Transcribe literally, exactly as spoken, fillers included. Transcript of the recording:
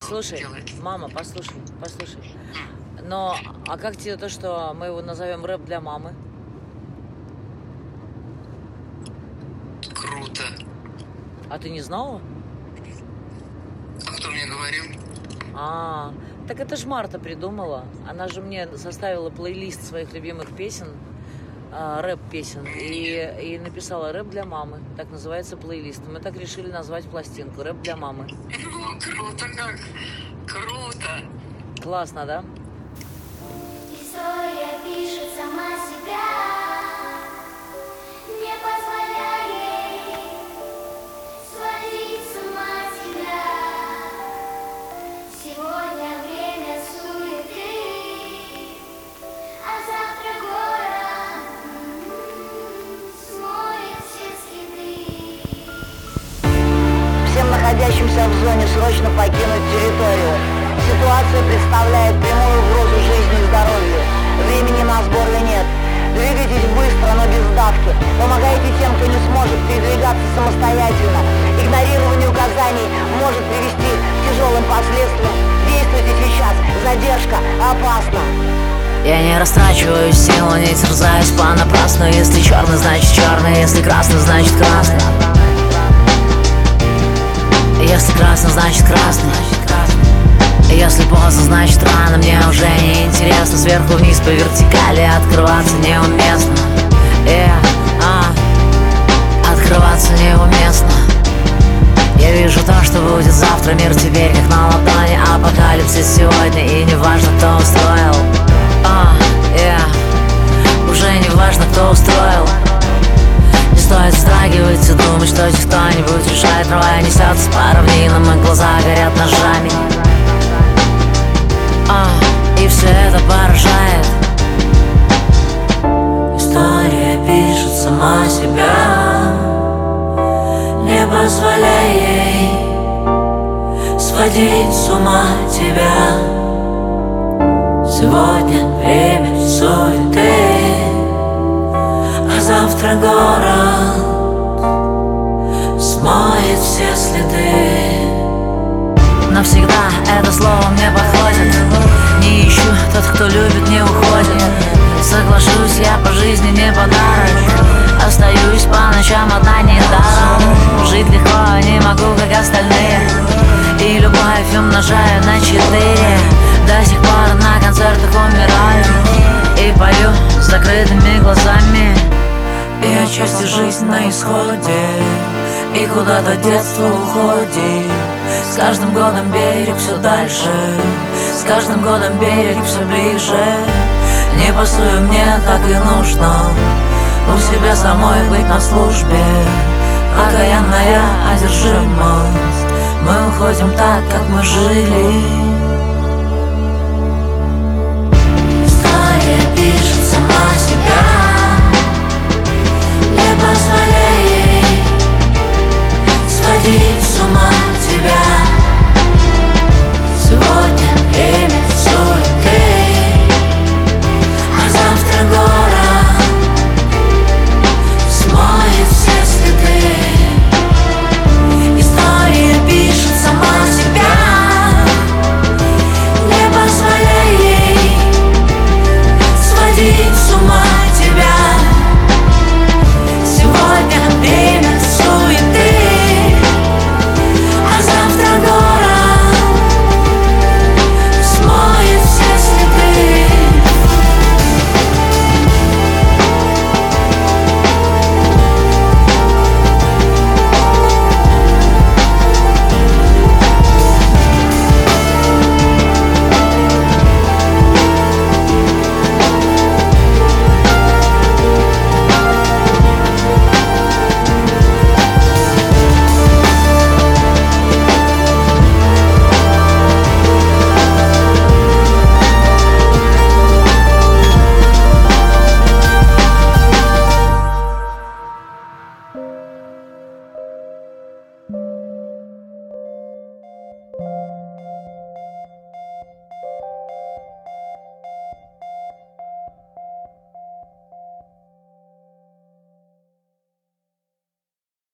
Слушай, делает. мама, послушай, послушай. Но, а как тебе то, что мы его назовем рэп для мамы? Круто. А ты не знала? А кто мне говорил? А, так это ж Марта придумала. Она же мне составила плейлист своих любимых песен, а, рэп-песен, и, и написала рэп для мамы. Так называется плейлист. Мы так решили назвать пластинку рэп для мамы. Ну, круто как. Круто. Классно, да? История пишет сама себя, не позволяя ей сводить с ума тебя. Сегодня время суеты, а завтра город смоет все следы. Всем находящимся в зоне срочно покинуть территорию. Ситуация представляет прямую угрозу жизни и здоровью. Времени на сборы нет. Двигайтесь быстро, но без давки. Помогайте тем, кто не сможет передвигаться самостоятельно. Игнорирование указаний может привести к тяжелым последствиям. Действуйте сейчас. Задержка опасна. Я не растрачиваю силу, не терзаюсь понапрасну. Если черный, значит черный, если красный, значит красный. Если красный, значит красный. Если поздно, значит рано. Мне уже не интересно. Сверху вниз по вертикали открываться неуместно. Yeah, а, открываться неуместно. Я вижу то, что будет завтра. Мир теперь как на ладони. Апокалипсис сегодня, и не важно, кто устроил. а, yeah. Уже не важно, кто устроил. Не стоит вздрагивать и думать, что здесь кто-нибудь решает. Трое несется по равнинам, и глаза горят ножами. А, и все это поражает. История пишет сама себя, не позволяй ей сводить с ума тебя. Сегодня время суеты, а завтра город смоет все следы. Навсегда это слово мне подходит. Не ищу, тот, кто любит, не уходит. Соглашусь, я по жизни не подарок. Остаюсь по ночам одна недаром. Жить легко не могу, как остальные. И любовь умножаю на четыре. До сих пор на концертах умираю и пою с закрытыми глазами. И отчасти жизнь на исходе, и куда-то детство уходит. С каждым годом берег все дальше, с каждым годом берег все ближе. Не пасую, мне так и нужно у себя самой быть на службе. Окаянная одержимость, мы уходим так, как мы жили.